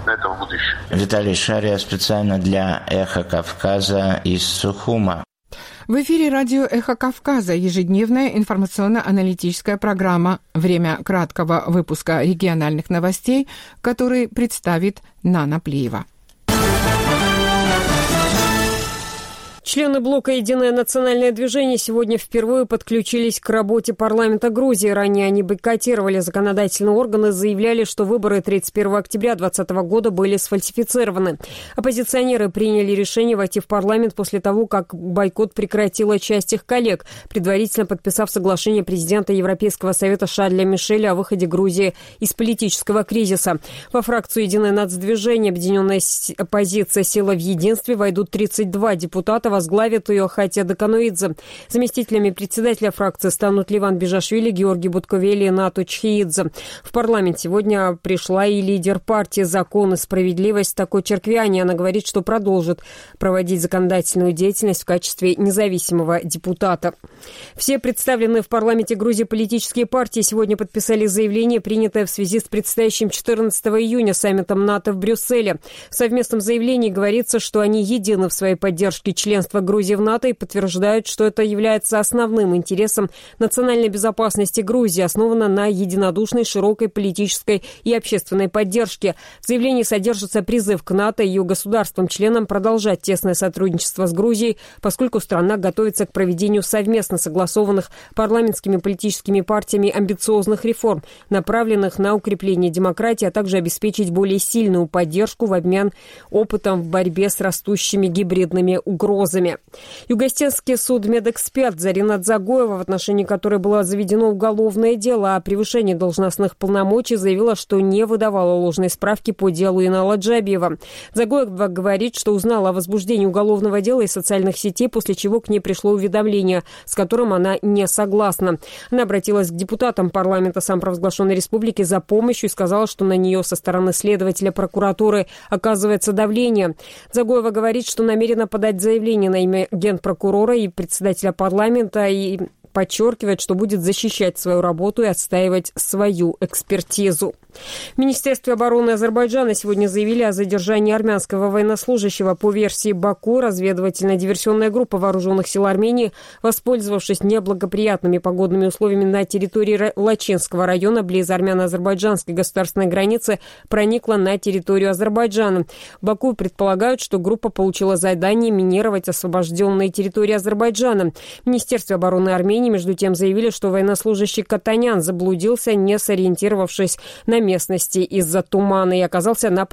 этого будущего. Виталий Шария специально для «Эхо Кавказа» из Сухума. В эфире радио «Эхо Кавказа» ежедневная информационно-аналитическая программа. Время краткого выпуска региональных новостей, который представит Нана Плиева. Члены блока «Единое национальное движение» сегодня впервые подключились к работе парламента Грузии. Ранее они бойкотировали законодательные органы, заявляли, что выборы 31 октября 2020 года были сфальсифицированы. Оппозиционеры приняли решение войти в парламент после того, как бойкот прекратила часть их коллег, предварительно подписав соглашение президента Европейского совета Шарля Мишеля о выходе Грузии из политического кризиса. Во фракцию «Единое нацдвижение» объединенная оппозиция «Сила в единстве» войдут 32 депутата, возглавит ее Хатя Даканоидзе. Заместителями председателя фракции станут Ливан Бежашвили, Георгий Будковели и Нату Чхиидзе. В парламент сегодня пришла и лидер партии «Закон и справедливость» Тако Черквяни. Она говорит, что продолжит проводить законодательную деятельность в качестве независимого депутата. Все представленные в парламенте Грузии политические партии сегодня подписали заявление, принятое в связи с предстоящим 14 июня саммитом НАТО в Брюсселе. В совместном заявлении говорится, что они едины в своей поддержке членства Грузии в НАТО и подтверждают, что это является основным интересом национальной безопасности Грузии, основано на единодушной, широкой политической и общественной поддержке. В заявлении содержится призыв к НАТО и ее государствам-членам продолжать тесное сотрудничество с Грузией, поскольку страна готовится к проведению совместно согласованных парламентскими политическими партиями амбициозных реформ, направленных на укрепление демократии, а также обеспечить более сильную поддержку в обмен опытом в борьбе с растущими гибридными угрозами. Югостенский судмедэксперт Заринат Загоева, в отношении которой было заведено уголовное дело о превышении должностных полномочий, заявила, что не выдавала ложной справки по делу Инала Джабиева. Загоева говорит, что узнала о возбуждении уголовного дела из социальных сетей, после чего к ней пришло уведомление, с которым она не согласна. Она обратилась к депутатам парламента самопровозглашенной республики за помощью и сказала, что на нее со стороны следователя прокуратуры оказывается давление. Загоева говорит, что намерена подать заявление на имя генпрокурора и председателя парламента и подчеркивает, что будет защищать свою работу и отстаивать свою экспертизу. В Министерстве обороны Азербайджана сегодня заявили о задержании армянского военнослужащего. По версии Баку, разведывательно-диверсионная группа вооруженных сил Армении, воспользовавшись неблагоприятными погодными условиями на территории Лачинского района близ армяно-азербайджанской государственной границы, проникла на территорию Азербайджана. В Баку предполагают, что группа получила задание минировать освобожденные территории Азербайджана. В Министерстве обороны Армении, между тем, заявили, что военнослужащий Катанян заблудился, не сориентировавшись на местности из-за тумана, и оказался на